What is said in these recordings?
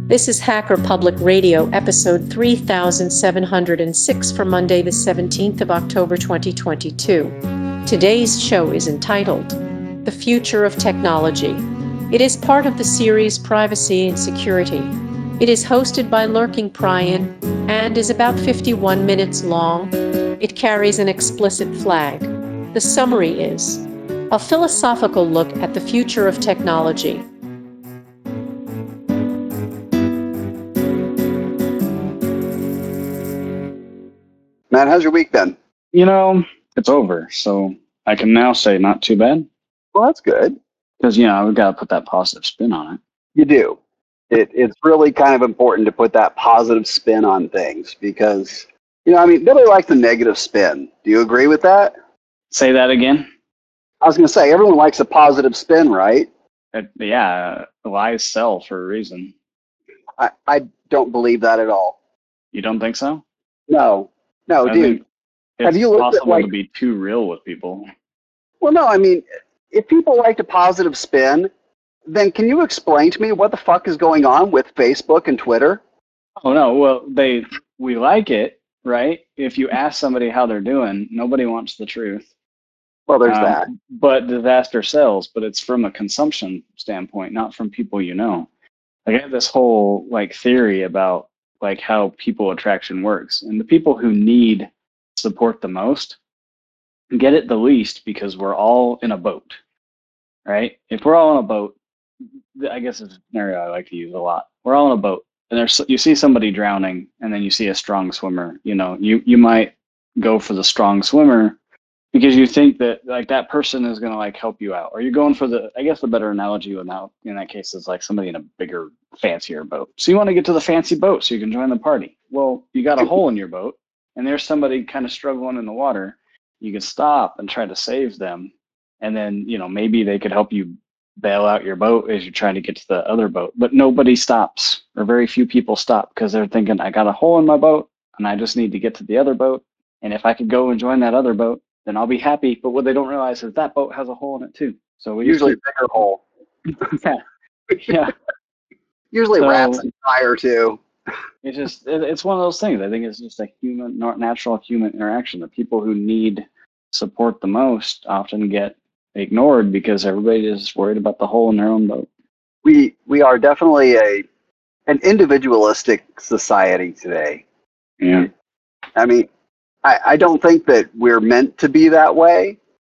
This is Hacker Public Radio, episode 3706 for Monday, the 17th of October, 2022. Today's show is entitled, The Future of Technology. It is part of the series Privacy and Security. It is hosted by Lurking Brian and is about 51 minutes long. It carries an explicit flag. The summary is, a philosophical look at the future of technology. Matt, how's your week been? It's over, so I can now say not too bad. Well, that's good. Because, we've got to put that positive spin on it. You do. It's really kind of important to put that positive spin on things because, nobody likes the negative spin. Do you agree with that? Say that again? I was going to say, everyone likes a positive spin, right? Lies sell for a reason. I don't believe that at all. You don't think so? No, dude. Have you looked at, possible to be too real with people. Well, no, if people like a positive spin, then can you explain to me what the fuck is going on with Facebook and Twitter? Oh, no. Well, we like it, right? If you ask somebody how they're doing, nobody wants the truth. Well, there's that. But disaster sells, but it's from a consumption standpoint, not from people you know. I have this whole theory about how people attraction works. And the people who need support the most get it the least because we're all in a boat, right? If we're all in a boat, I guess it's a scenario I like to use a lot. We're all in a boat and you see somebody drowning and then you see a strong swimmer, you might go for the strong swimmer because you think that that person is going to help you out, or you're going for the better analogy in that case is somebody in a bigger, fancier boat. So you want to get to the fancy boat so you can join the party. Well, you got a hole in your boat and there's somebody kind of struggling in the water. You can stop and try to save them. And then, maybe they could help you bail out your boat as you're trying to get to the other boat. But nobody stops, or very few people stop, because they're thinking, I got a hole in my boat and I just need to get to the other boat. And if I could go and join that other boat, then I'll be happy. But what they don't realize is that boat has a hole in it too. So we usually a bigger hole. Yeah. Usually rats and fire too. It's one of those things. I think it's just a natural human interaction. The people who need support the most often get ignored because everybody is worried about the hole in their own boat. We are definitely an individualistic society today. Yeah. I don't think that we're meant to be that way.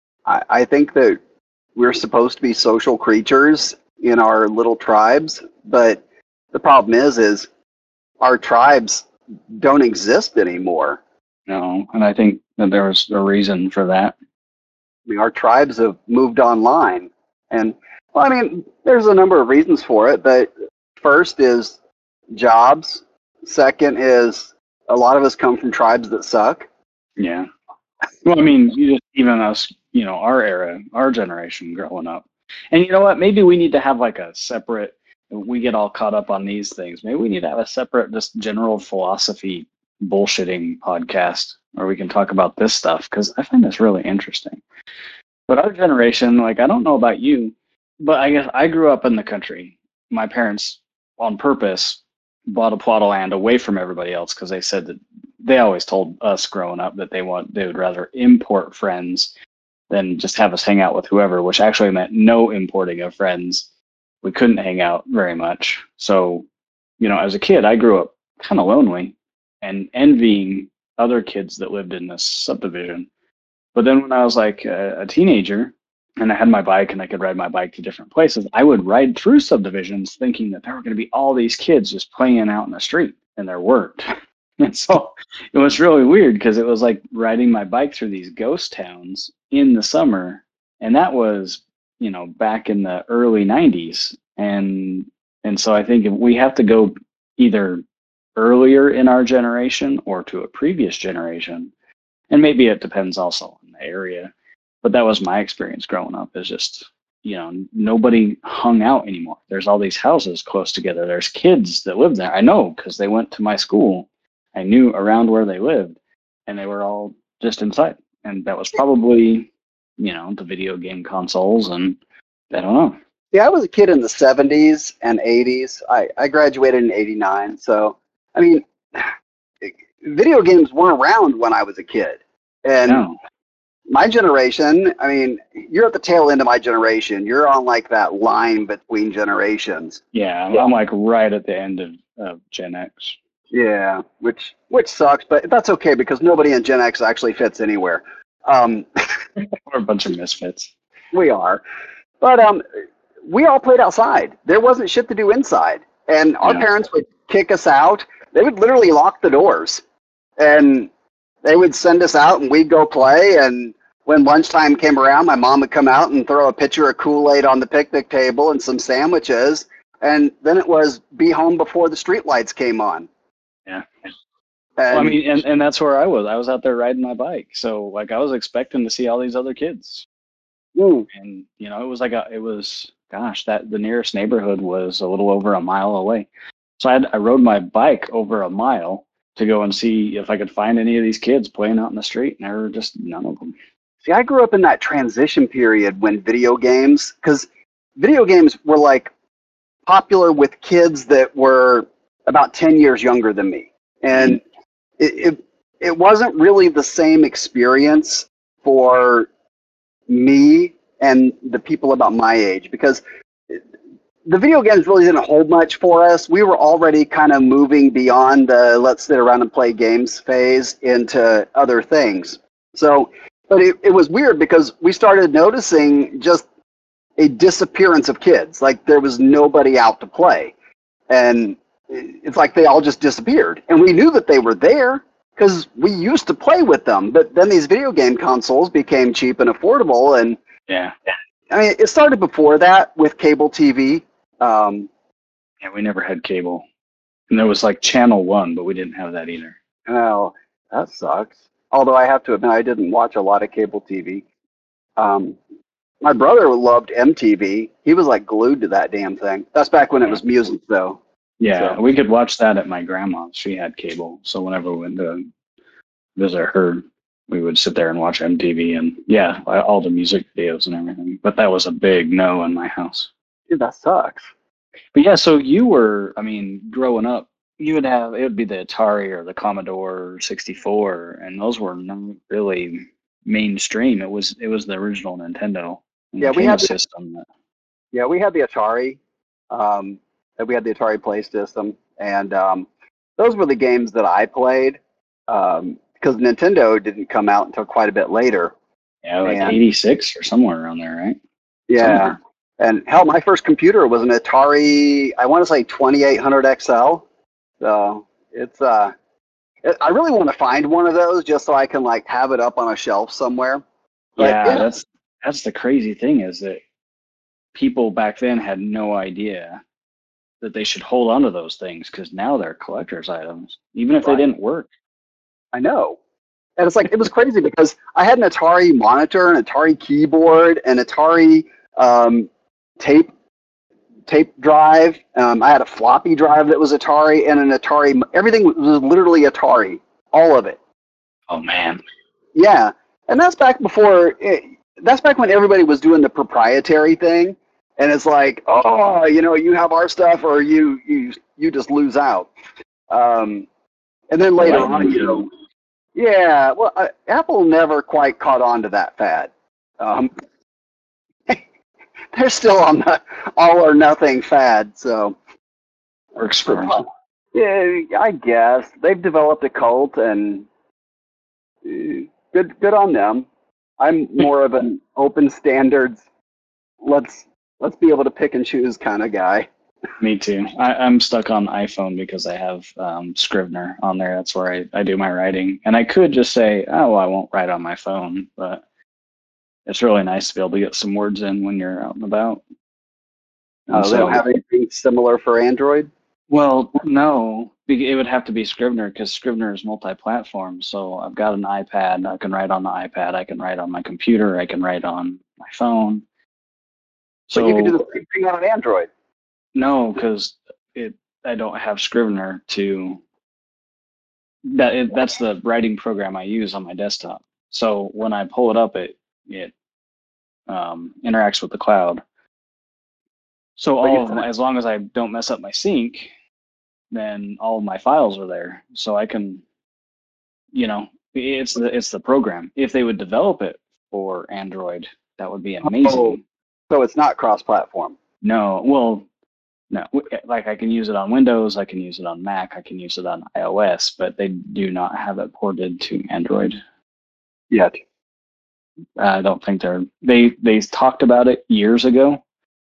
I think that we're supposed to be social creatures in our little tribes, but the problem is our tribes don't exist anymore. No, and I think that there's a reason for that. Our tribes have moved online, and there's a number of reasons for it, but first is jobs. Second is a lot of us come from tribes that suck. Yeah. Well, even us, our era, our generation growing up. And you know what? Maybe we need to have a separate, we get all caught up on these things. Maybe we need to have a separate, just general philosophy bullshitting podcast where we can talk about this stuff, because I find this really interesting. But our generation, I don't know about you, but I guess I grew up in the country. My parents, on purpose, bought a plot of land away from everybody else because they said that they always told us growing up that they would rather import friends than just have us hang out with whoever, which actually meant no importing of friends. We couldn't hang out very much. So, as a kid, I grew up kind of lonely and envying other kids that lived in this subdivision. But then when I was a teenager and I had my bike and I could ride my bike to different places, I would ride through subdivisions thinking that there were going to be all these kids just playing out in the street, and there weren't. And so it was really weird because it was like riding my bike through these ghost towns in the summer. And that was, back in the early 90s. And so I think if we have to go either earlier in our generation or to a previous generation, and maybe it depends also on the area, but that was my experience growing up, is just, nobody hung out anymore. There's all these houses close together. There's kids that live there. I know because they went to my school. I knew around where they lived, and they were all just inside. And that was probably, the video game consoles, and I don't know. Yeah, I was a kid in the 70s and 80s. I graduated in 89. So, I mean, video games weren't around when I was a kid. And No. my generation, I mean, you're at the tail end of my generation. You're on like that line between generations. Yeah, I'm like right at the end of Gen X. Yeah, which sucks, but that's okay because nobody in Gen X actually fits anywhere. Um, We're a bunch of misfits. we are. But we all played outside. There wasn't shit to do inside. And our Yeah. parents would kick us out. They would literally lock the doors. And they would send us out and we'd go play. And when lunchtime came around, my mom would come out and throw a pitcher of Kool-Aid on the picnic table and some sandwiches. And then it was be home before the streetlights came on. Yeah. And, Well, I mean, and that's where I was. I was out there riding my bike. So like I was expecting to see all these other kids. mm, And it was gosh, that the nearest neighborhood was a little over a mile away. So I rode my bike over a mile to go and see if I could find any of these kids playing out in the street, and there were just none of them. see, I grew up in that transition period when video games, because video games were like popular with kids that were about 10 years younger than me. And it wasn't really the same experience for me and the people about my age because the video games really didn't hold much for us. We were already kind of moving beyond the let's sit around and play games phase into other things. So, but it was weird because we started noticing just a disappearance of kids. Like there was nobody out to play. And it's like they all just disappeared. And we knew that they were there because we used to play with them. But then these video game consoles became cheap and affordable. And Yeah. I mean, it started before that with cable TV. Yeah, we never had cable. And there was like Channel 1, but we didn't have that either. Oh, that sucks. Although I have to admit, I didn't watch a lot of cable TV. Um, my brother loved MTV. He was like glued to that damn thing. That's back when it was music, though. Yeah, So. we could watch that at my grandma's. She had cable. So whenever we went to visit her, we would sit there and watch MTV and, yeah, all the music videos and everything. But that was a big no in my house. Dude, that sucks. But yeah, so you were, I mean, growing up, it would be the Atari or the Commodore 64, and those were not really mainstream. It was the original Nintendo. Yeah, we had the, system. we had the Atari. We had the Atari Play System, and those were the games that I played because Nintendo didn't come out until quite a bit later. Yeah, like 86 or somewhere around there, right? Yeah. Somewhere. And hell, my first computer was an Atari, I want to say 2800 XL. So it's, I really want to find one of those just so I can like have it up on a shelf somewhere. But, Yeah, that's the crazy thing is that people back then had no idea that they should hold on to those things because now they're collector's items, even if they didn't work. I know. And it's like, it was crazy because I had an Atari monitor, an Atari keyboard, an Atari tape drive. I had a floppy drive that was Atari and an Atari. Everything was literally Atari, all of it. Oh man. Yeah, and that's back before. That's back when everybody was doing the proprietary thing, and it's like, oh, you have our stuff, or you just lose out. And then later on, yeah. Well, Apple never quite caught on to that fad. They're still on the all or nothing fad, so Works for them. Yeah, I guess they've developed a cult, and good on them. I'm more of an open standards. Let's be able to pick and choose kind of guy. Me too. I'm stuck on iPhone because I have Scrivener on there. That's where I do my writing, and I could just say, oh, well, I won't write on my phone, but it's really nice to be able to get some words in when you're out and about. They don't have anything similar for Android? Well, no. It would have to be Scrivener because Scrivener is multi-platform. So I've got an iPad. I can write on the iPad. I can write on my computer. I can write on my phone. So you can do the same thing on an Android? No, because I don't have Scrivener to. That's the writing program I use on my desktop. So when I pull it up, it interacts with the cloud. So But all of my, as long as I don't mess up my sync, then all of my files are there. So I can, it's the program. If they would develop it for Android, that would be amazing. so it's not cross-platform. No, well, no. Like I can use it on Windows, I can use it on Mac, I can use it on iOS, but they do not have it ported to Android. Yet. I don't think they talked about it years ago.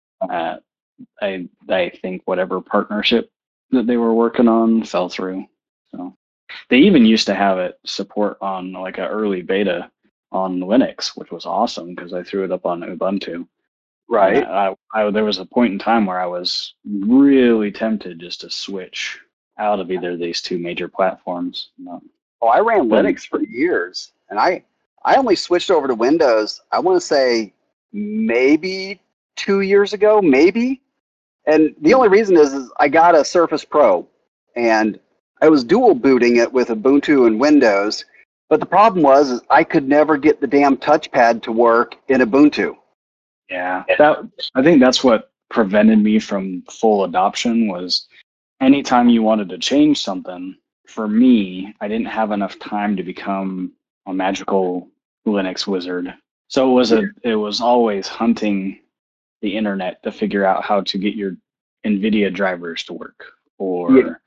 I think whatever partnership that they were working on fell through. So they even used to have it support on like an early beta on Linux, which was awesome because I threw it up on Ubuntu. Right. And there was a point in time where I was really tempted just to switch out of either of these two major platforms. Oh, I ran Linux for years, and I only switched over to Windows, I want to say maybe 2 years ago, maybe. And the only reason is I got a Surface Pro, and I was dual booting it with Ubuntu and Windows. But the problem was I could never get the damn touchpad to work in Ubuntu. Yeah, I think that's what prevented me from full adoption was anytime you wanted to change something, for me, I didn't have enough time to become a magical Linux wizard. So it was always hunting the internet to figure out how to get your NVIDIA drivers to work, or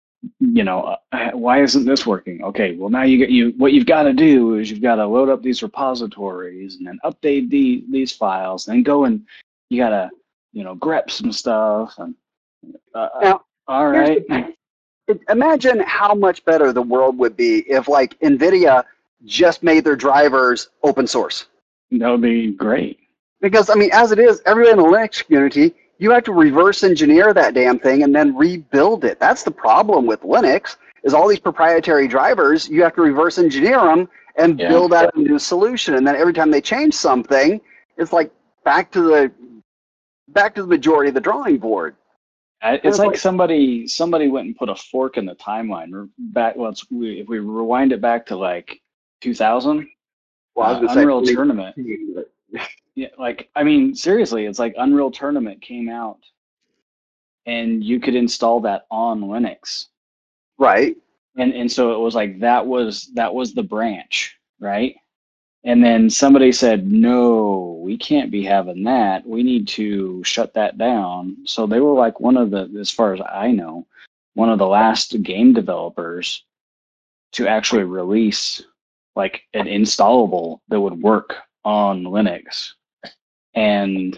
why isn't this working? Okay, well now what you've got to do is you've got to load up these repositories and then update these files, and then go and you got to grep some stuff. And Now, all right. Imagine how much better the world would be if, like, NVIDIA just made their drivers open source. That would be great. Because, I mean, as it is, everyone in the Linux community, you have to reverse engineer that damn thing and then rebuild it. That's the problem with Linux, is all these proprietary drivers, you have to reverse engineer them and build out a new solution. And then every time they change something, it's like back to the majority of the drawing board. It's like somebody went and put a fork in the timeline. If we rewind it back to like 2000, Unreal Tournament. Yeah, like, I mean, seriously, it's like Unreal Tournament came out, and you could install that on Linux, right? And so it was like that was the branch, right? And then somebody said, no, we can't be having that. We need to shut that down. So they were like as far as I know, one of the last game developers to actually release like an installable that would work on Linux. And,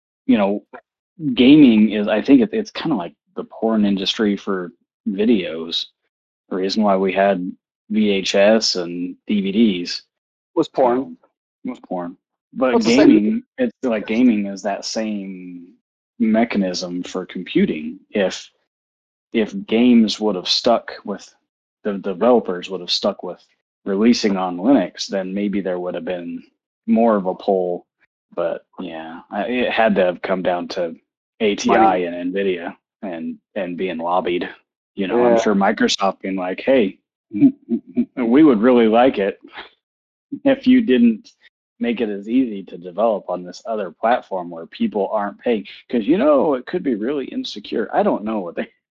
gaming is, I think it's kind of like the porn industry for videos. The reason why we had VHS and DVDs was porn. But gaming, it's like gaming is that same mechanism for computing. If games would have stuck with, the developers would have stuck with releasing on Linux, then maybe there would have been more of a pull. But yeah, it had to have come down to ATI and NVIDIA and being lobbied. I'm sure Microsoft being like, hey, we would really like it if you didn't make it as easy to develop on this other platform where people aren't paying. Because, it could be really insecure. I don't know what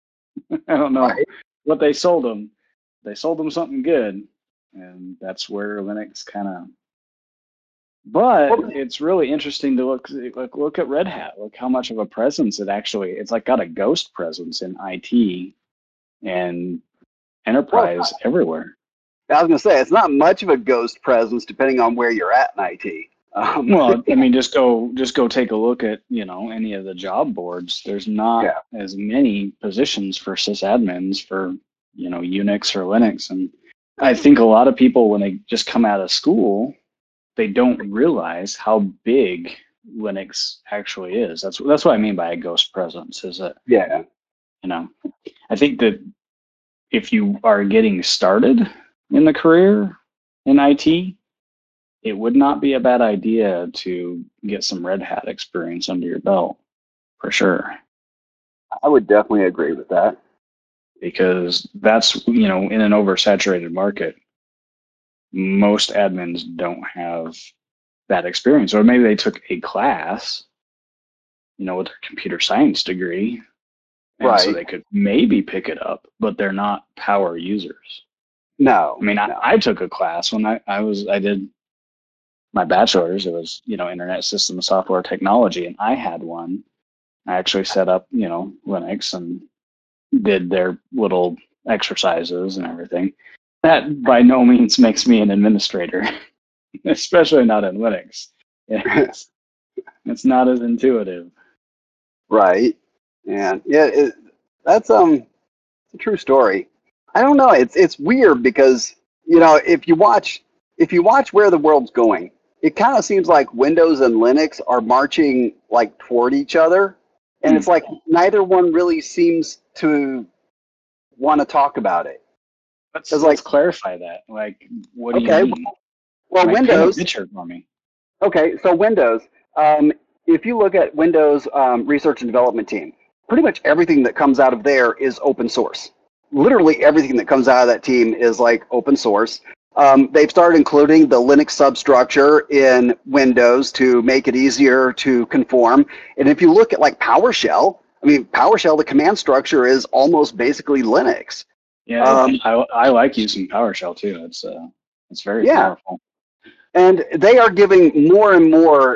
they sold them. They sold them something good. And that's where Linux kind of... But it's really interesting to look at Red Hat. Look how much of a presence it's like got a ghost presence in IT and enterprise everywhere. I was going to say, it's not much of a ghost presence depending on where you're at in IT. Well, I mean, just go take a look at, any of the job boards. There's not as many positions for sysadmins for, Unix or Linux. And I think a lot of people, when they just come out of school, they don't realize how big Linux actually is. That's what I mean by a ghost presence, is that, I think that if you are getting started in the career in IT, it would not be a bad idea to get some Red Hat experience under your belt, for sure. I would definitely agree with that. Because that's, in an oversaturated market, most admins don't have that experience. Or maybe they took a class with their computer science degree. And so Right. they could maybe pick it up, but they're not power users. No. I mean, no. I took a class when I did my bachelor's. It was, internet system software technology, and I had one. I actually set up, Linux and did their little exercises and everything. That by no means makes me an administrator, especially not in Linux. It's not as intuitive. Right. And yeah, that's a true story. I don't know. It's weird because if you watch where the world's going, it kind of seems like Windows and Linux are marching like toward each other, and it's like neither one really seems to want to talk about it. Let's clarify that. Like, what do you Okay, mean? well, Like, paint a Windows. picture for me. Okay, so Windows. If you look at Windows research and development team, pretty much everything that comes out of there is open source. Literally everything that comes out of that team is like open source. They've started including the Linux substructure in Windows to make it easier to conform. And if you look at like PowerShell, PowerShell, the command structure is almost basically Linux. Yeah, I like using PowerShell too. It's very powerful. And they are giving more and more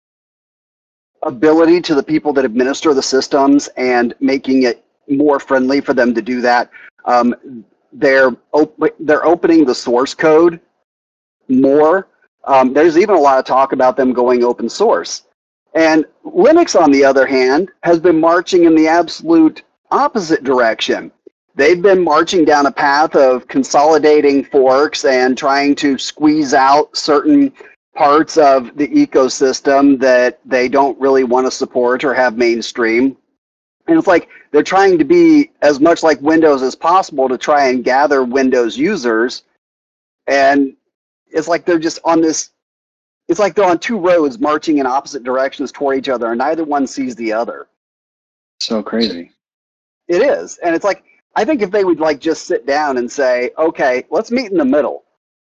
ability to the people that administer the systems and making it more friendly for them to do that. They're opening the source code more. There's even a lot of talk about them going open source. And Linux, on the other hand, has been marching in the absolute opposite direction. They've been marching down a path of consolidating forks and trying to squeeze out certain parts of the ecosystem that they don't really want to support or have mainstream. And it's like they're trying to be as much like Windows as possible to try and gather Windows users. And it's like they're just on this, it's like they're on two roads marching in opposite directions toward each other, and neither one sees the other. So crazy. It is. And it's like, I think if they would like just sit down and say, okay, let's meet in the middle,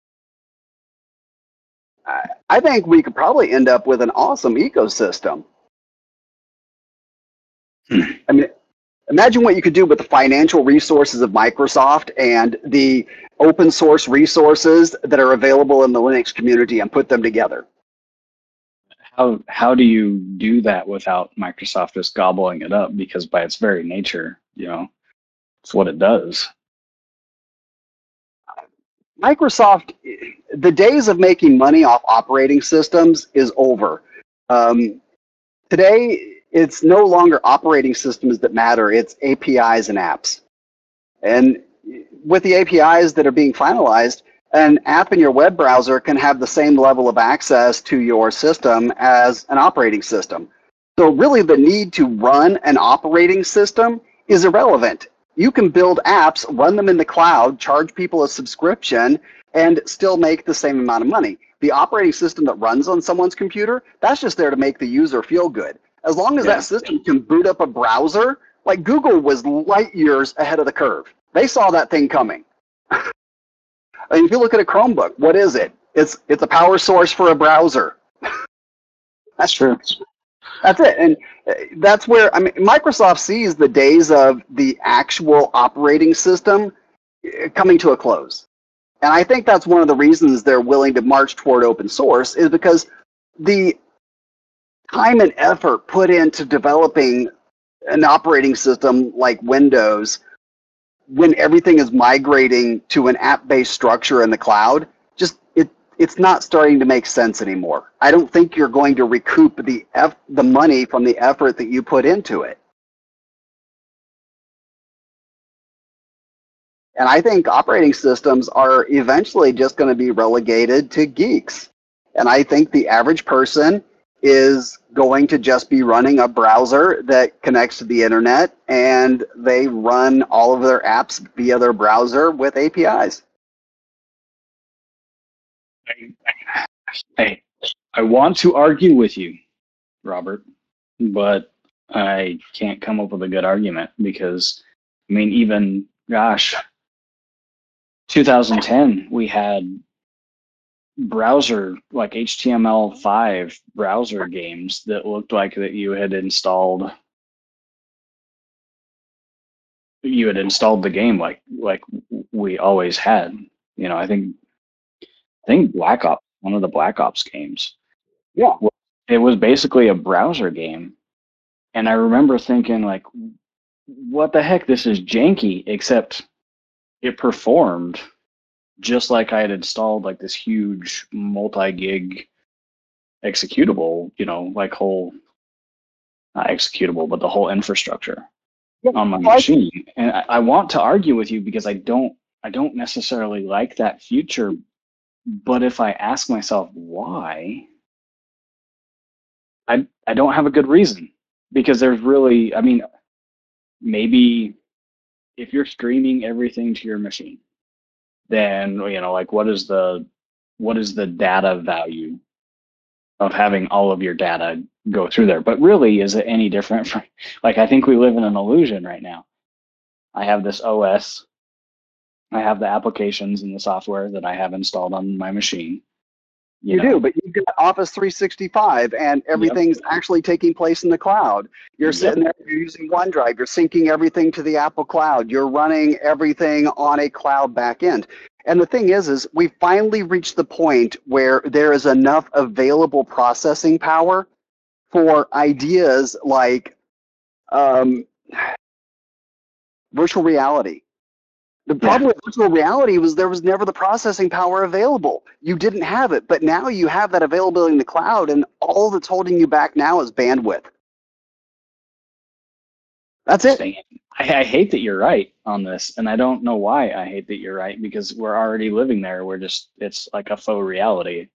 I think we could probably end up with an awesome ecosystem. I mean, imagine what you could do with the financial resources of Microsoft and the open source resources that are available in the Linux community and put them together. How do you do that without Microsoft just gobbling it up? Because by its very nature, it's what it does. Microsoft, the days of making money off operating systems is over. Today, it's no longer operating systems that matter, it's APIs and apps. And with the APIs that are being finalized, an app in your web browser can have the same level of access to your system as an operating system. So really the need to run an operating system is irrelevant. You can build apps, run them in the cloud, charge people a subscription, and still make the same amount of money. The operating system that runs on someone's computer, that's just there to make the user feel good. As long as that system can boot up a browser, like Google was light years ahead of the curve. They saw that thing coming. I mean, if you look at a Chromebook, what is it? It's a power source for a browser. That's true. That's it. And that's where, Microsoft sees the days of the actual operating system coming to a close. And I think that's one of the reasons they're willing to march toward open source is because the time and effort put into developing an operating system like Windows when everything is migrating to an app-based structure in the cloud, it's not starting to make sense anymore. I don't think you're going to recoup the money from the effort that you put into it. And I think operating systems are eventually just going to be relegated to geeks. And I think the average person is going to just be running a browser that connects to the internet, and they run all of their apps via their browser with APIs. I want to argue with you, Robert, but I can't come up with a good argument because, even, 2010, we had browser, like HTML5 browser games that looked like that you had installed the game like we always had. You know, I think Black Ops, one of the Black Ops games, Yeah. it was basically a browser game. And I remember thinking like, what the heck, this is janky, except it performed just like I had installed like this huge multi-gig executable, you know, like whole, not executable, but the whole infrastructure on my machine. And I want to argue with you because I don't necessarily like that future. But if I ask myself why, I don't have a good reason, because there's really, I mean, maybe if you're streaming everything to your machine, then, you know, like what is the data value of having all of your data go through there? But really, is it any different from, like, I think we live in an illusion right now. I have this OS, I have the applications and the software that I have installed on my machine. You do, but you've got Office 365 and everything's actually taking place in the cloud. You're sitting there, you're using OneDrive, you're syncing everything to the Apple Cloud, you're running everything on a cloud backend. And the thing is we finally reached the point where there is enough available processing power for ideas like virtual reality. The problem with virtual reality was there was never the processing power available. You didn't have it, but now you have that availability in the cloud, and all that's holding you back now is bandwidth. That's it. I hate that you're right on this, and I don't know why I hate that you're right, because we're already living there. It's like a faux reality.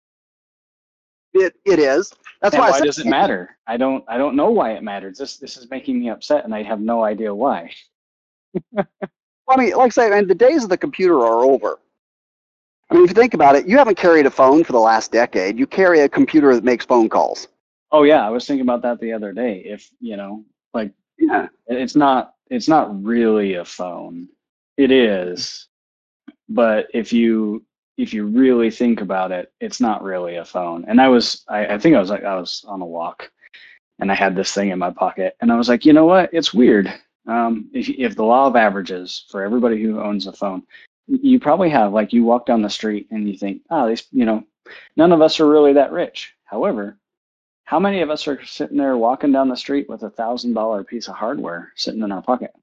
It is. That's why does it matter? I don't know why it matters. This is making me upset, and I have no idea why. I mean, like I say, the days of the computer are over. I mean, if you think about it, you haven't carried a phone for the last decade. You carry a computer that makes phone calls. Oh yeah, I was thinking about that the other day. If, you know, like, it's not really a phone. It is, but if you really think about it, it's not really a phone. And I think I was on a walk, and I had this thing in my pocket, and I was like, you know what? It's weird. If the law of averages for everybody who owns a phone, you probably have, like, you walk down the street and you think, oh, these, you know, none of us are really that rich. However, how many of us are sitting there walking down the street with $1,000 piece of hardware sitting in our pocket?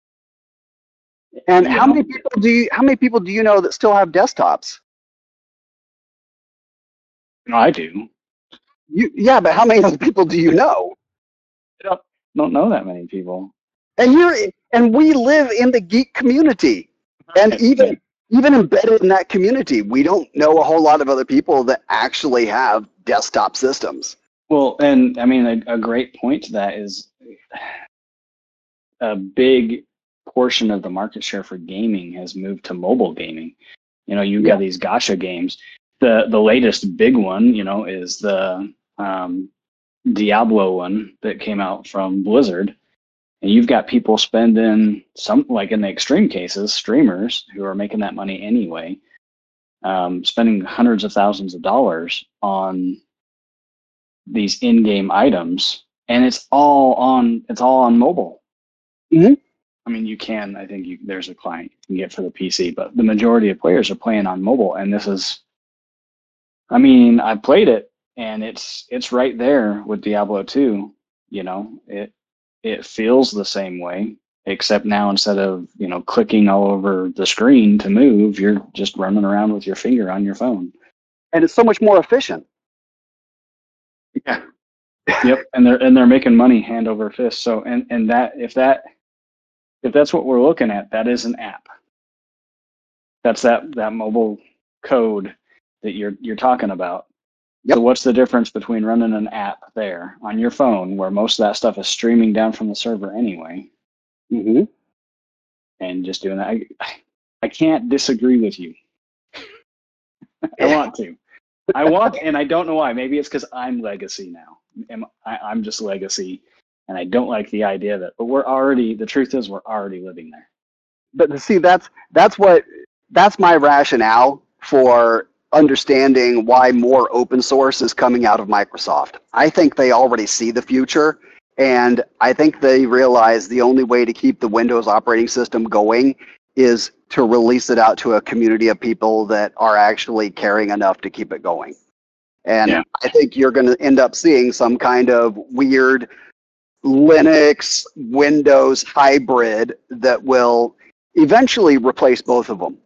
And how many people do you know that still have desktops? No, I do. Yeah, but how many other people do you know? I don't know that many people. And we live in the geek community, and even embedded in that community, we don't know a whole lot of other people that actually have desktop systems. Well, and I mean, a great point to that is a big portion of the market share for gaming has moved to mobile gaming. You know, you've got these gacha games. The latest big one, you know, is the Diablo one that came out from Blizzard. And you've got people spending, some, like in the extreme cases, streamers who are making that money anyway, spending hundreds of thousands of dollars on these in-game items, and it's all on mobile. Mm-hmm. I mean, I think there's a client you can get for the PC, but the majority of players are playing on mobile, and this is, I mean, I played it, and it's right there with Diablo 2. You know, it feels the same way, except now instead of, you know, clicking all over the screen to move, you're just running around with your finger on your phone. And it's so much more efficient. Yeah. Yep. And they're making money hand over fist. So and that if that's what we're looking at, that is an app. That's that mobile code that you're talking about. Yep. So what's the difference between running an app there on your phone, where most of that stuff is streaming down from the server anyway, and just doing that? I can't disagree with you. I want to. And I don't know why. Maybe it's because I'm legacy now. I'm just legacy, and I don't like the idea of it. But the truth is, we're already living there. But see, that's my rationale for understanding why more open source is coming out of Microsoft. I think they already see the future, and I think they realize the only way to keep the Windows operating system going is to release it out to a community of people that are actually caring enough to keep it going. And Yeah. I think you're going to end up seeing some kind of weird Linux Windows hybrid that will eventually replace both of them.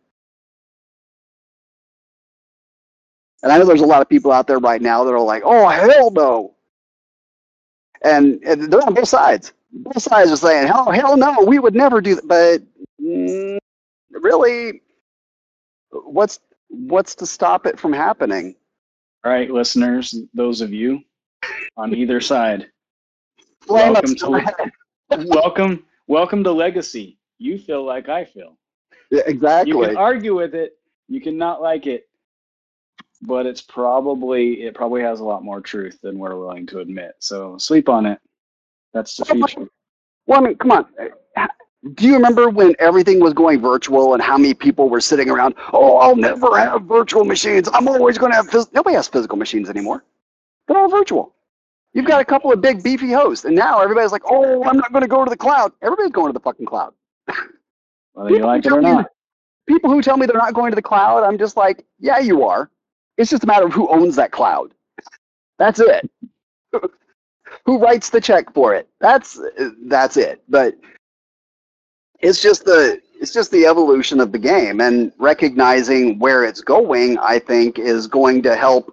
And I know there's a lot of people out there right now that are like, oh, hell no. And they're on both sides. Both sides are saying, hell no, we would never do that. But really, what's to stop it from happening? All right, listeners, those of you on either side, Blame welcome us. welcome to Legacy. You feel like I feel. Yeah, exactly. You can argue with it. You can not like it. But it probably has a lot more truth than we're willing to admit. So sleep on it. That's the future. Well, I mean, come on. Do you remember when everything was going virtual and how many people were sitting around, oh, I'll never have virtual machines. I'm always going to have nobody has physical machines anymore. They're all virtual. You've got a couple of big beefy hosts, and now everybody's like, oh, I'm not going to go to the cloud. Everybody's going to the fucking cloud. Whether you like it or not. People who tell me they're not going to the cloud, I'm just like, yeah, you are. It's just a matter of who owns that cloud. That's it. Who writes the check for it? That's it. But it's just the evolution of the game, and recognizing where it's going, I think, is going to help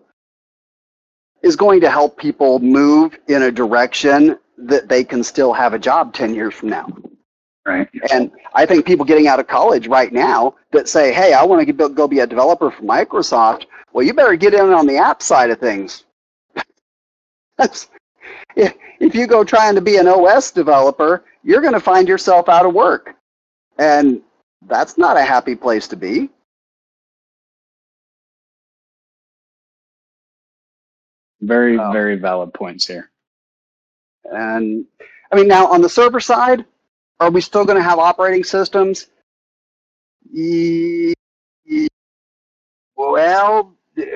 people move in a direction that they can still have a job 10 years from now. Right. And I think people getting out of college right now that say, hey, I want to go be a developer for Microsoft, well, you better get in on the app side of things. If you go trying to be an OS developer, you're going to find yourself out of work. And that's not a happy place to be. Very, very valid points here. And I mean, now on the server side, are we still going to have operating systems? Well,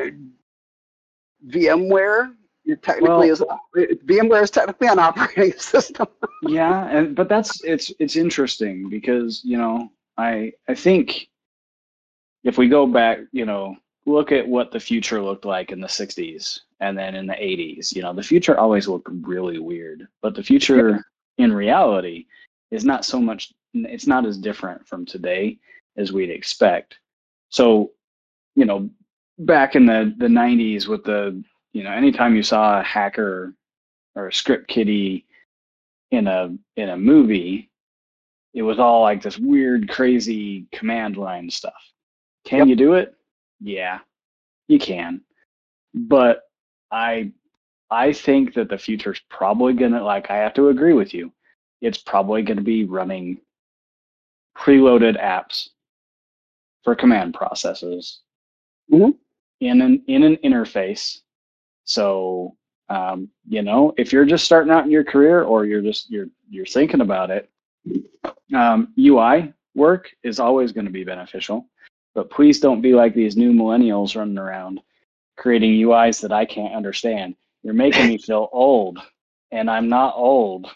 VMware technically VMware is technically an operating system. Yeah, but it's interesting because, you know, I think if we go back, you know, look at what the future looked like in the 60s and then in the 80s, you know, the future always looked really weird, but the future in reality is not so much, it's not as different from today as we'd expect. So, you know, back in the 90s with the, you know, anytime you saw a hacker or a script kiddie in a movie, it was all like this weird, crazy command line stuff. Can you do it? Yeah, you can. But I think that the future's probably gonna, like, I have to agree with you. It's probably gonna be running preloaded apps for command processes in an interface. So you know, if you're just starting out in your career or you're thinking about it, UI work is always going to be beneficial. But please don't be like these new millennials running around creating UIs that I can't understand. You're making me feel old, and I'm not old.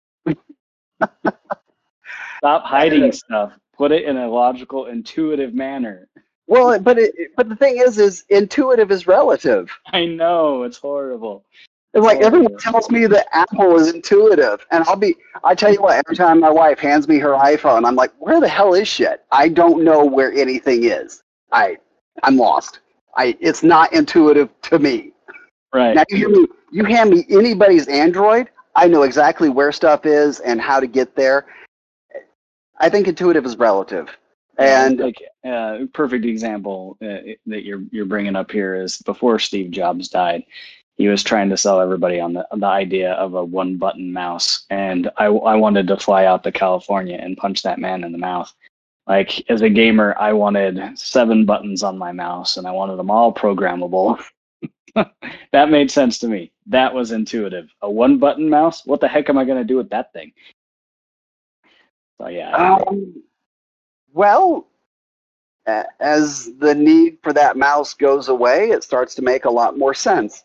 Stop hiding stuff. Put it in a logical, intuitive manner. Well, but the thing is intuitive is relative. I know, it's horrible. It's like everyone tells me that Apple is intuitive, and I tell you what, every time my wife hands me her iPhone, I'm like, where the hell is shit? I don't know where anything is. I'm lost. It's not intuitive to me. Right. Now you hand me anybody's Android, I know exactly where stuff is and how to get there. I think intuitive is relative. And like perfect example that you're bringing up here is before Steve Jobs died, he was trying to sell everybody on the idea of a one-button mouse, and I wanted to fly out to California and punch that man in the mouth. Like, as a gamer, I wanted 7 buttons on my mouse, and I wanted them all programmable. That made sense to me. That was intuitive. A one-button mouse? What the heck am I going to do with that thing? So yeah. Well, as the need for that mouse goes away, it starts to make a lot more sense.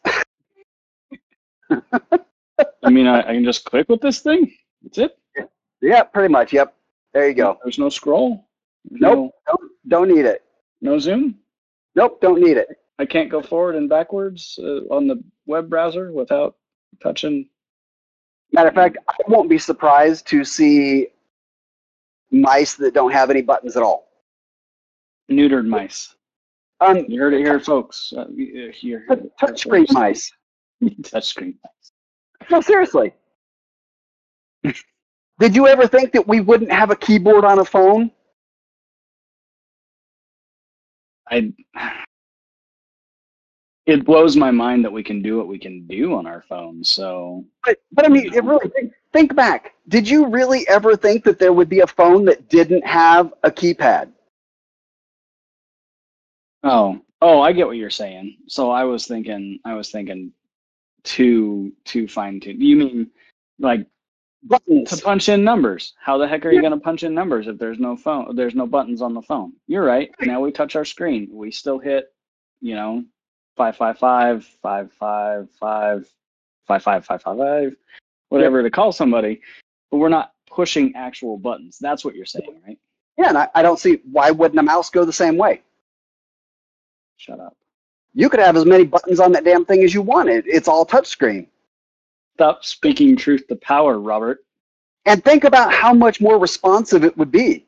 I mean, I can just click with this thing. That's it. Yeah, pretty much. Yep. There you go. There's no scroll. There's Nope. Don't need it. No zoom. Nope. Don't need it. I can't go forward and backwards on the web browser without touching. Matter of fact, I won't be surprised to see mice that don't have any buttons at all. Neutered mice. You heard it here, folks. Touchscreen mice. Touchscreen mice. No, seriously. Did you ever think that we wouldn't have a keyboard on a phone? It blows my mind that we can do what we can do on our phones. So, but I mean, it really think back. Did you really ever think that there would be a phone that didn't have a keypad? Oh, I get what you're saying. So I was thinking too fine-tuned. You mean like Buttons. to punch in numbers? How the heck are you going to punch in numbers if there's no phone? There's no buttons on the phone. You're right. Now we touch our screen. We still hit, 555, 555, 55555, whatever to call somebody, but we're not pushing actual buttons. That's what you're saying, right? Yeah, and I don't see why wouldn't a mouse go the same way. Shut up. You could have as many buttons on that damn thing as you wanted. It's all touchscreen. Stop speaking truth to power, Robert. And think about how much more responsive it would be.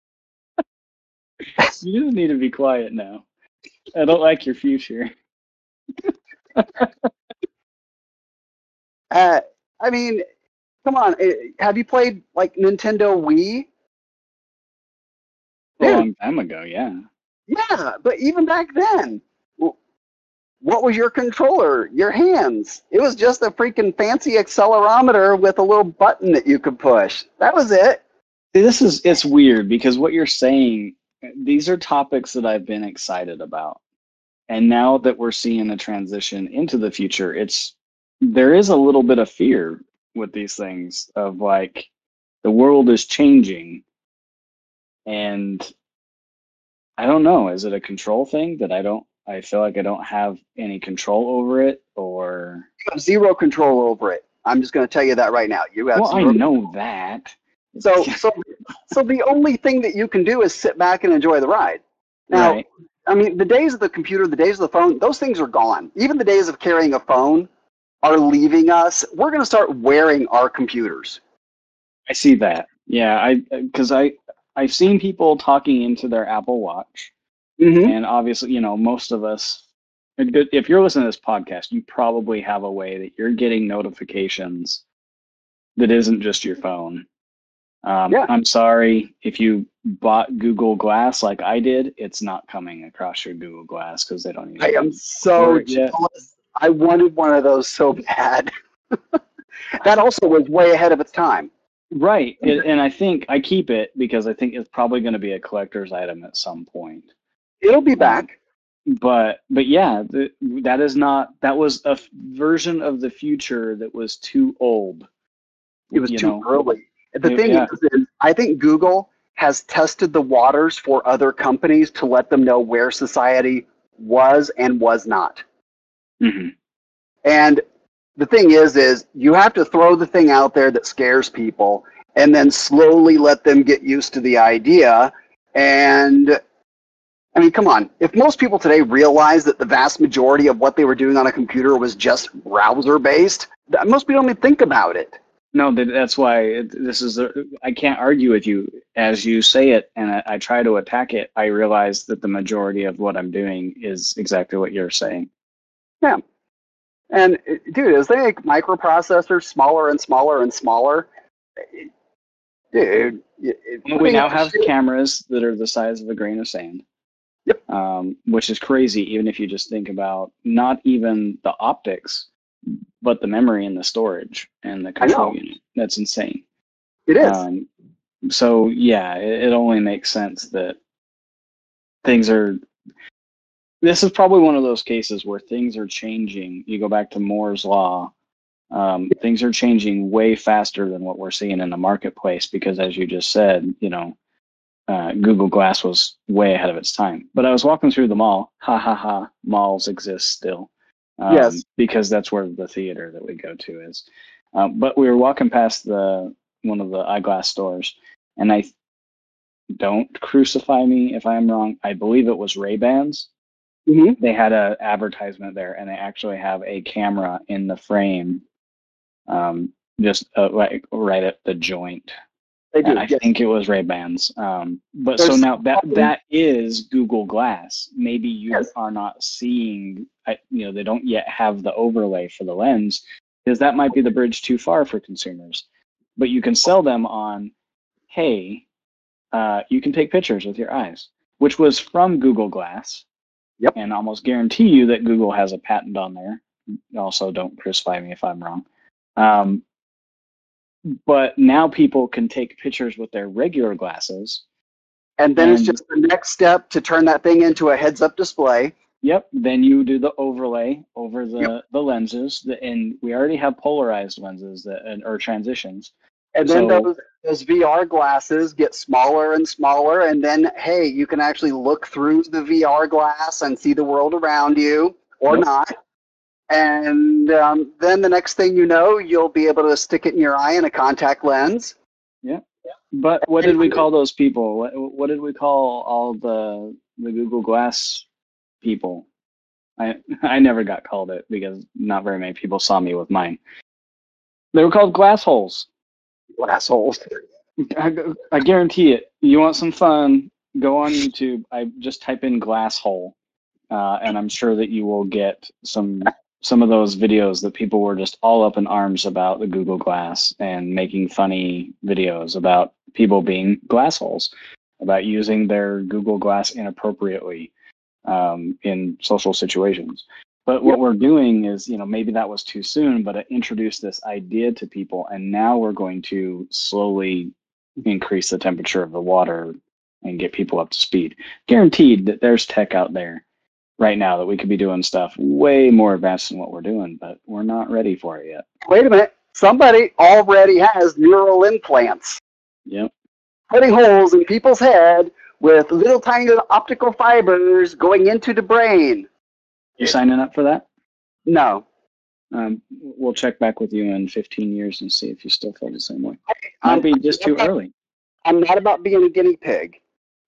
You just need to be quiet now. I don't like your future. I mean, come on. Have you played like Nintendo Wii? A long time ago, yeah. Yeah, but even back then, what was your controller? Your hands. It was just a freaking fancy accelerometer with a little button that you could push. That was it. See, it's weird because what you're saying, these are topics that I've been excited about. And now that we're seeing a transition into the future, there is a little bit of fear with these things of like the world is changing. And I don't know, is it a control thing that I feel like I don't have any control over it, or You have zero control over it. I'm just going to tell you that right now. You have well, I zero. know that. So the only thing that you can do is sit back and enjoy the ride. Now, Right. I mean, the days of the computer, the days of the phone, those things are gone. Even the days of carrying a phone are leaving us. We're going to start wearing our computers. I see that. Yeah, because I've seen people talking into their Apple Watch, Mm-hmm. and obviously, most of us, if you're listening to this podcast, you probably have a way that you're getting notifications that isn't just your phone. Yeah. I'm sorry if you bought Google Glass like I did, it's not coming across your Google Glass because they don't I even am so support it yet. jealous. I wanted one of those so bad. That also was way ahead of its time. Right, and I think I keep it because I think it's probably going to be a collector's item at some point. It'll be back. But yeah, that was a version of the future that was too old. It was too early. The thing Yeah. is, I think Google has tested the waters for other companies to let them know where society was and was not. Mm-hmm. And the thing is you have to throw the thing out there that scares people and then slowly let them get used to the idea. And I mean, come on. If most people today realize that the vast majority of what they were doing on a computer was just browser-based, most people don't even think about it. No, that's why I can't argue with you as you say it, and I try to attack it. I realize that the majority of what I'm doing is exactly what you're saying. Yeah. And dude, as they make microprocessors smaller and smaller and smaller, dude. We now have cameras that are the size of a grain of sand. Yep. Which is crazy, even if you just think about not even the optics, but the memory and the storage and the control unit. That's insane. It is. So yeah, it only makes sense that things are. This is probably one of those cases where things are changing. You go back to Moore's law. Things are changing way faster than what we're seeing in the marketplace because, as you just said, Google Glass was way ahead of its time. But I was walking through the mall. Ha ha ha! Malls exist still, Yes. because that's where the theater that we go to is. But we were walking past one of the eyeglass stores, and don't crucify me if I'm wrong. I believe it was Ray-Bans. Hmm. They had an advertisement there, and they actually have a camera in the frame, just like right at the joint. They do. And I Yes. think it was Ray-Bans. But so There's now that is Google Glass. Maybe you Yes. are not seeing, they don't yet have the overlay for the lens, because that might be the bridge too far for consumers. But you can sell them on, hey, you can take pictures with your eyes, which was from Google Glass. Yep. And almost guarantee you that Google has a patent on there. Also, don't crucify me if I'm wrong. But now people can take pictures with their regular glasses. And then it's just the next step to turn that thing into a heads-up display. Yep. Then you do the overlay over the lenses, and we already have polarized lenses or transitions. And then those VR glasses get smaller and smaller, and then, hey, you can actually look through the VR glass and see the world around you, or not. And then the next thing you know, you'll be able to stick it in your eye in a contact lens. Yeah. But what did we call those people? What did we call all the Google Glass people? I never got called it because not very many people saw me with mine. They were called glass holes. Glass holes. I guarantee it. You want some fun? Go on YouTube. I just type in glass hole, and I'm sure that you will get some of those videos that people were just all up in arms about the Google Glass and making funny videos about people being glass holes, about using their Google Glass inappropriately in social situations. But what we're doing is, maybe that was too soon, but it introduced this idea to people, and now we're going to slowly increase the temperature of the water and get people up to speed. Guaranteed that there's tech out there right now that we could be doing stuff way more advanced than what we're doing, but we're not ready for it yet. Wait a minute. Somebody already has neural implants. Yep. Putting holes in people's head with little tiny optical fibers going into the brain. You signing up for that? No. We'll check back with you in 15 years and see if you still feel the same way. Might be just too early. I'm not about being a guinea pig.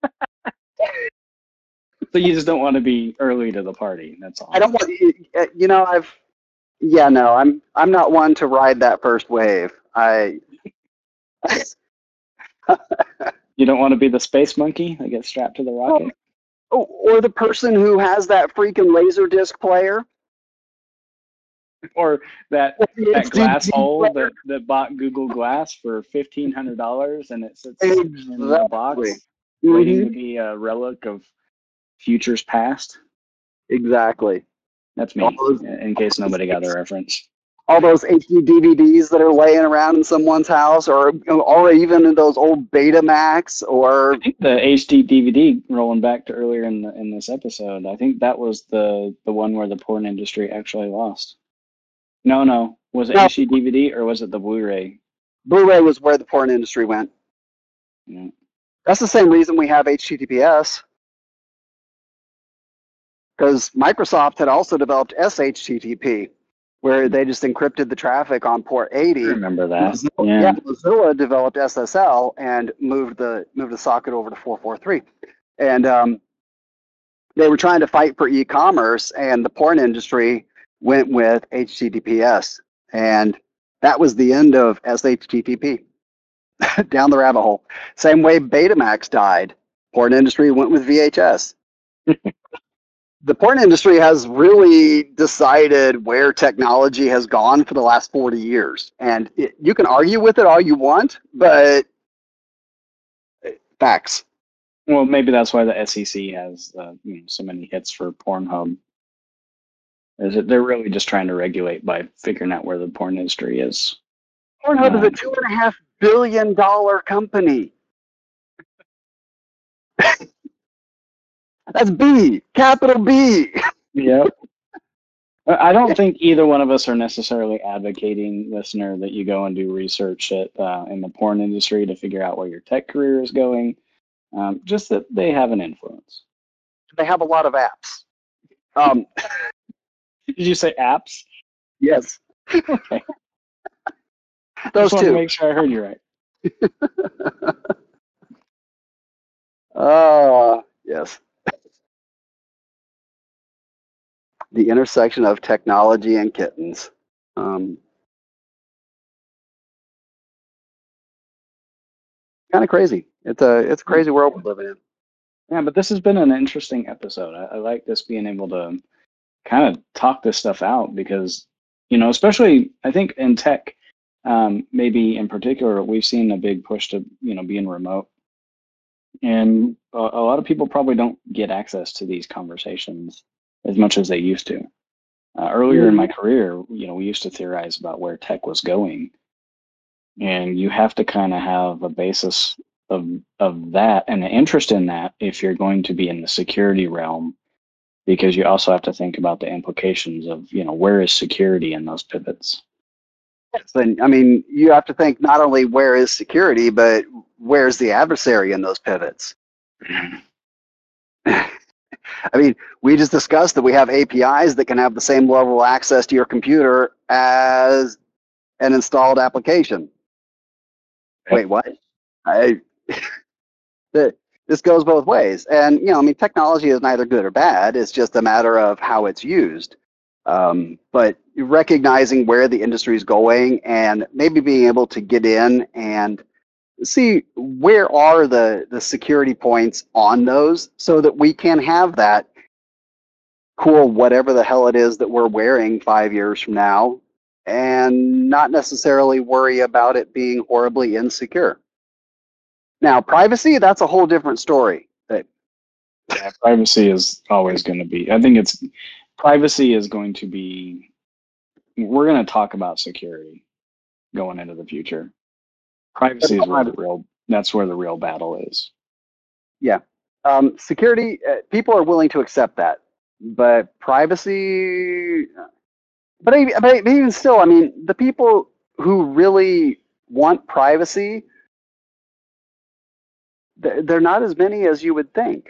So you just don't want to be early to the party. That's all. I don't want. I'm not one to ride that first wave. You don't want to be the space monkey that gets strapped to the rocket? Or the person who has that freaking laser disc player. Or that glass hole that bought Google Glass for $1,500 and it sits in the box waiting to be a relic of futures past. Exactly. That's me, in case nobody got the reference. All those HD DVDs that are laying around in someone's house, or even in those old Betamax, or I think the HD DVD, rolling back to earlier in this episode, I think that was the one where the porn industry actually lost. No. Was it HD DVD or was it the Blu-ray? Blu-ray was where the porn industry went. Yeah. That's the same reason we have HTTPS. Because Microsoft had also developed SHTTP, where they just encrypted the traffic on port 80. I remember that. Mozilla developed SSL and moved the socket over to 443. And they were trying to fight for e-commerce, and the porn industry went with HTTPS. And that was the end of SHTTP. Down the rabbit hole. Same way Betamax died. Porn industry went with VHS. The porn industry has really decided where technology has gone for the last 40 years. And you can argue with it all you want, but facts. Well, maybe that's why the SEC has so many hits for Pornhub. They're really just trying to regulate by figuring out where the porn industry is. Pornhub is a $2.5 billion company. That's B, capital B. Yep. I don't think either one of us are necessarily advocating, listener, that you go and do research in the porn industry to figure out where your tech career is going. Just that they have an influence. They have a lot of apps. Um, Did you say apps? yes, Okay. those Just want to two. make sure I heard you right. Yes. The intersection of technology and kittens. Kind of crazy. It's a crazy world we're living in. Yeah, but this has been an interesting episode. I like this being able to kind of talk this stuff out because, especially I think in tech, maybe in particular, we've seen a big push to, being remote. And a lot of people probably don't get access to these conversations as much as they used to. Earlier in my career, we used to theorize about where tech was going, and you have to kind of have a basis of that and an interest in that if you're going to be in the security realm, because you also have to think about the implications of, where is security in those pivots. And I mean, you have to think not only where is security, but where's the adversary in those pivots. I mean, we just discussed that we have APIs that can have the same level of access to your computer as an installed application. Wait, what? This goes both ways. And, I mean, technology is neither good or bad. It's just a matter of how it's used. But recognizing where the industry is going and maybe being able to get in and see where are the security points on those so that we can have that cool whatever the hell it is that we're wearing 5 years from now and not necessarily worry about it being horribly insecure. Now, privacy, that's a whole different story. Yeah, privacy is always going to be, I think privacy is going to be, we're going to talk about security going into the future. Privacy is that's where the real battle is. Yeah. Security, people are willing to accept that. But privacy, but even still, I mean, the people who really want privacy, they're not as many as you would think.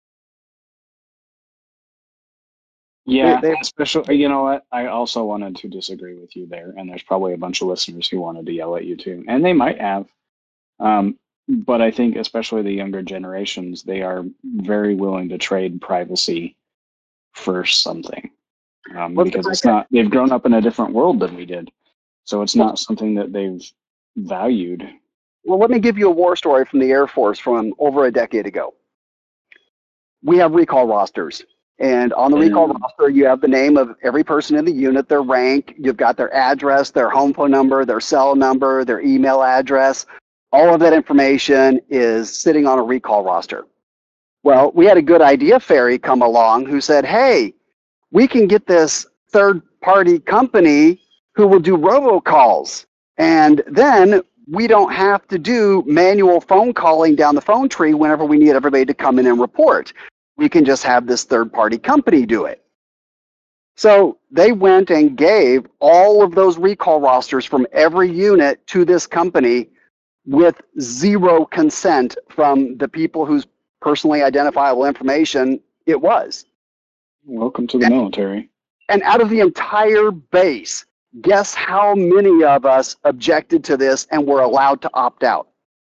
Yeah, especially, you know what? I also wanted to disagree with you there, and there's probably a bunch of listeners who wanted to yell at you too, and they might have. But I think especially the younger generations, they are very willing to trade privacy for something, because it's not, they've grown up in a different world than we did. So it's not something that they've valued. Well, let me give you a war story from the Air Force from over a decade ago. We have recall rosters. And on the recall roster, you have the name of every person in the unit, their rank, you've got their address, their home phone number, their cell number, their email address. All of that information is sitting on a recall roster. Well, we had a good idea fairy come along who said, hey, we can get this third-party company who will do robocalls. And then we don't have to do manual phone calling down the phone tree whenever we need everybody to come in and report. We can just have this third-party company do it. So they went and gave all of those recall rosters from every unit to this company with zero consent from the people whose personally identifiable information it was. Welcome to the military. And out of the entire base, guess how many of us objected to this and were allowed to opt out?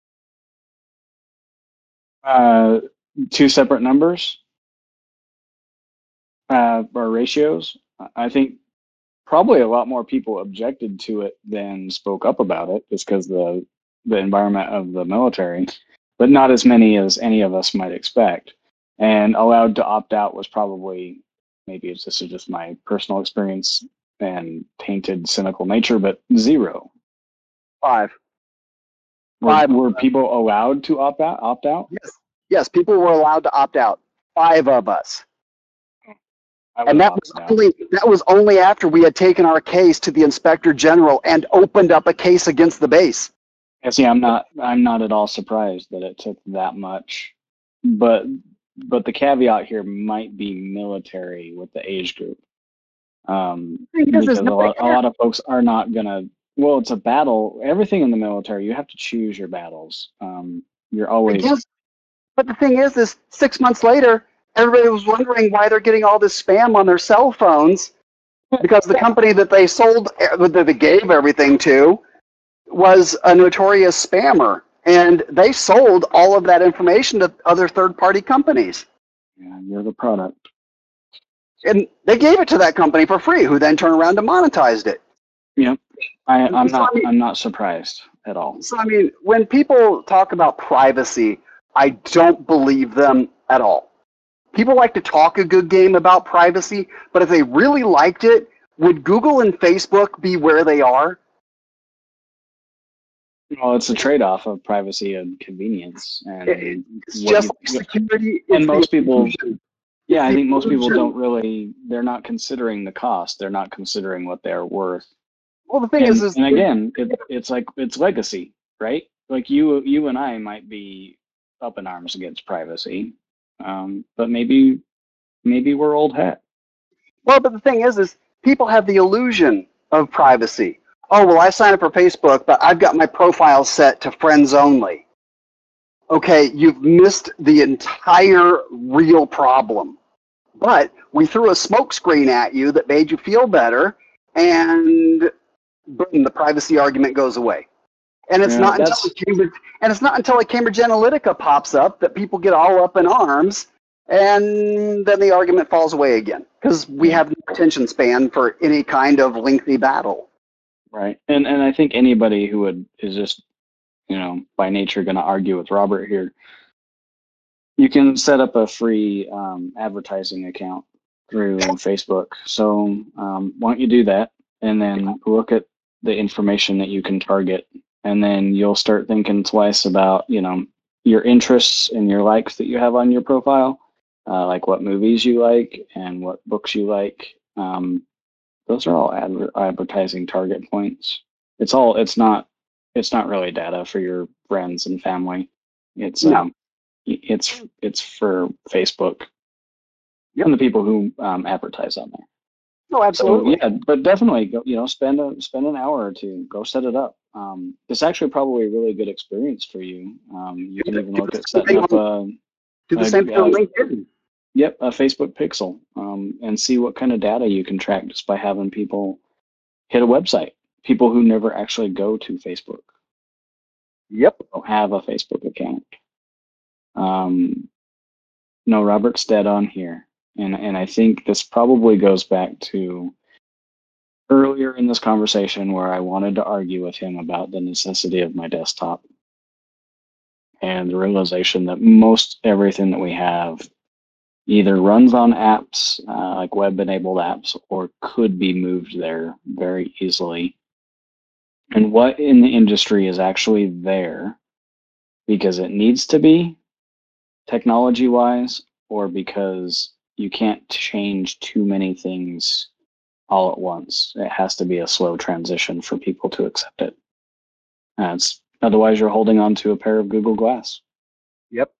2 separate numbers or ratios. I think probably a lot more people objected to it than spoke up about it, just because the environment of the military, but not as many as any of us might expect. And allowed to opt out was probably, maybe this is just my personal experience and tainted cynical nature, but 0. 5. Were people allowed to opt out? Yes, people were allowed to opt out. 5 of us. And that was only after we had taken our case to the Inspector General and opened up a case against the base. Yeah, see, I'm not at all surprised that it took that much, but the caveat here might be military with the age group, because a lot of folks are not gonna. Well, it's a battle. Everything in the military, you have to choose your battles. You're always But the thing is 6 months later, everybody was wondering why they're getting all this spam on their cell phones because the company that they sold, that they gave everything to, was a notorious spammer. And they sold all of that information to other third-party companies. Yeah, you're the product. And they gave it to that company for free, who then turned around and monetized it. Yep. I'm So, I mean, not surprised at all. So, I mean, when people talk about privacy, I don't believe them at all. People like to talk a good game about privacy, but if they really liked it, would Google and Facebook be where they are? Well, it's a trade-off of privacy and convenience, and It's just like security. It's most people, illusion. yeah, I the think most people illusion. don't really. They're not considering the cost. They're not considering what they're worth. Well, the thing And, is and again, it's like it's legacy, right? Like you and I might be up in arms against privacy, but maybe we're old hat. well, but the thing is people have the illusion of privacy. Oh, well, I signed up for Facebook, but I've got my profile set to friends only. Okay, you've missed the entire real problem. But we threw a smokescreen at you that made you feel better, and boom, the privacy argument goes away. And it's Yeah, not until a Cambridge Analytica pops up that people get all up in arms, and then the argument falls away again because we have no attention span for any kind of lengthy battle. right. And I think anybody who is just by nature going to argue with Robert here, you can set up a free advertising account through Facebook. So why don't you do that and then look at the information that you can target, and then you'll start thinking twice about your interests and your likes that you have on your profile, like what movies you like and what books you like. Those are all advertising target points. It's not really data for your friends and family. It's No. it's for Facebook. Yep. And the people who advertise on there. No, absolutely. So, yeah, but definitely go, spend an hour or two, go set it up. It's actually probably a really good experience for you. You can even look at setting up do the same thing on LinkedIn. Yep, a Facebook pixel, and see what kind of data you can track just by having people hit a website. People who never actually go to Facebook. Yep. Don't have a Facebook account. No, Robert's dead on here. And I think this probably goes back to earlier in this conversation where I wanted to argue with him about the necessity of my desktop and the realization that most everything that we have either runs on apps, like web-enabled apps, or could be moved there very easily. And what in the industry is actually there because it needs to be technology-wise, or because you can't change too many things all at once. It has to be a slow transition for people to accept it. Otherwise, you're holding on to a pair of Google Glass. Yep.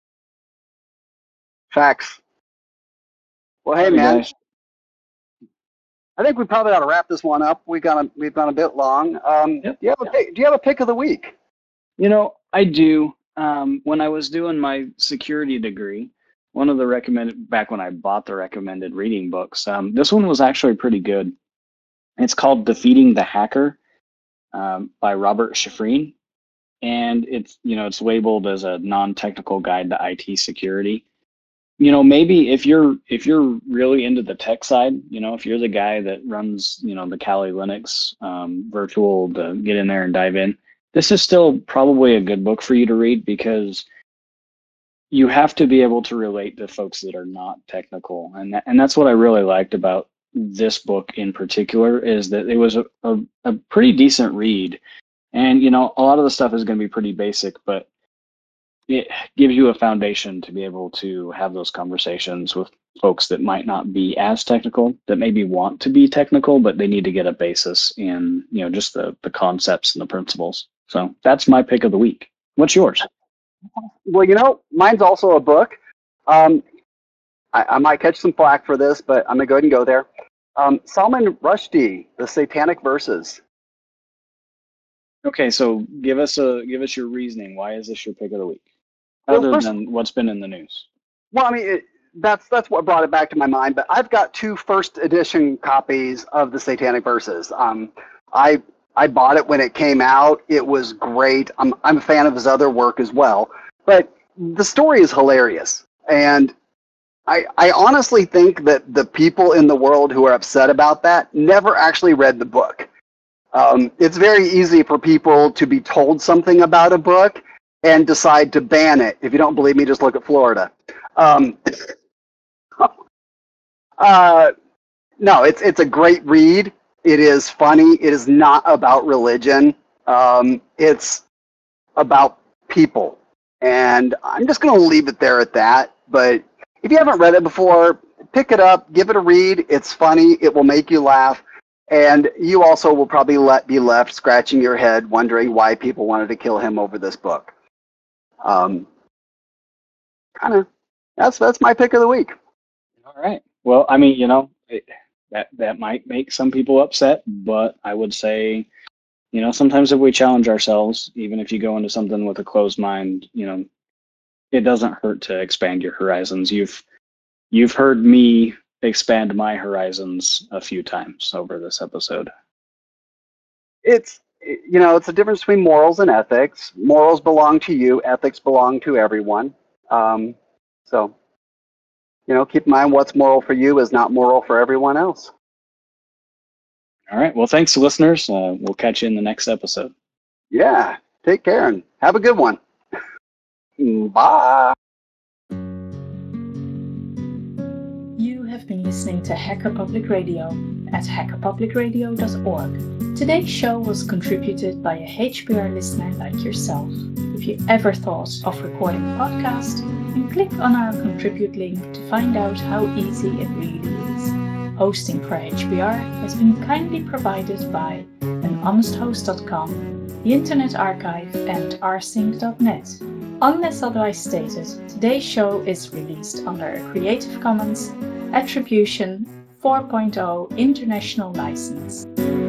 Facts. Well, hey, man. Guys. I think we probably ought to wrap this one up. We've gone a bit long. Yep. Do you have a pick of the week? I do. When I was doing my security degree, one of the back when I bought the recommended reading books, this one was actually pretty good. It's called Defeating the Hacker by Robert Shifrin. And it's labeled as a non-technical guide to IT security. Maybe if you're really into the tech side, if you're the guy that runs, the Kali Linux virtual to get in there and dive in, this is still probably a good book for you to read because you have to be able to relate to folks that are not technical. And that's what I really liked about this book in particular, is that it was a pretty decent read. And, a lot of the stuff is going to be pretty basic, but it gives you a foundation to be able to have those conversations with folks that might not be as technical, that maybe want to be technical, but they need to get a basis in, just the concepts and the principles. So that's my pick of the week. What's yours? Well, mine's also a book. I might catch some flack for this, but I'm going to go ahead and go there. Salman Rushdie, The Satanic Verses. Okay, so give us your reasoning. Why is this your pick of the week? Well, other first, than what's been in the news? well, I mean, that's what brought it back to my mind. But I've got 2 first edition copies of the Satanic Verses. I bought it when it came out. It was great. I'm a fan of his other work as well. But the story is hilarious, and I honestly think that the people in the world who are upset about that never actually read the book. It's very easy for people to be told something about a book and decide to ban it. If you don't believe me, just look at Florida. Um, no, it's a great read. It is funny. It is not about religion. It's about people. And I'm just going to leave it there at that. But if you haven't read it before, pick it up, give it a read. It's funny. It will make you laugh. And you also will probably be left scratching your head wondering why people wanted to kill him over this book. That's my pick of the week. All right. Well, I mean, that might make some people upset, but I would say, sometimes if we challenge ourselves, even if you go into something with a closed mind, it doesn't hurt to expand your horizons. You've heard me expand my horizons a few times over this episode. It's a difference between morals and ethics. Morals belong to you. Ethics belong to everyone. So, keep in mind what's moral for you is not moral for everyone else. All right. Well, thanks, listeners. We'll catch you in the next episode. Yeah. Take care and have a good one. Bye. You have been listening to Hacker Public Radio at hackerpublicradio.org. Today's show was contributed by a HPR listener like yourself. If you ever thought of recording a podcast, then click on our contribute link to find out how easy it really is. Hosting for HPR has been kindly provided by anhonesthost.com, the Internet Archive, and rsync.net. Unless otherwise stated, today's show is released under a Creative Commons Attribution 4.0 International License.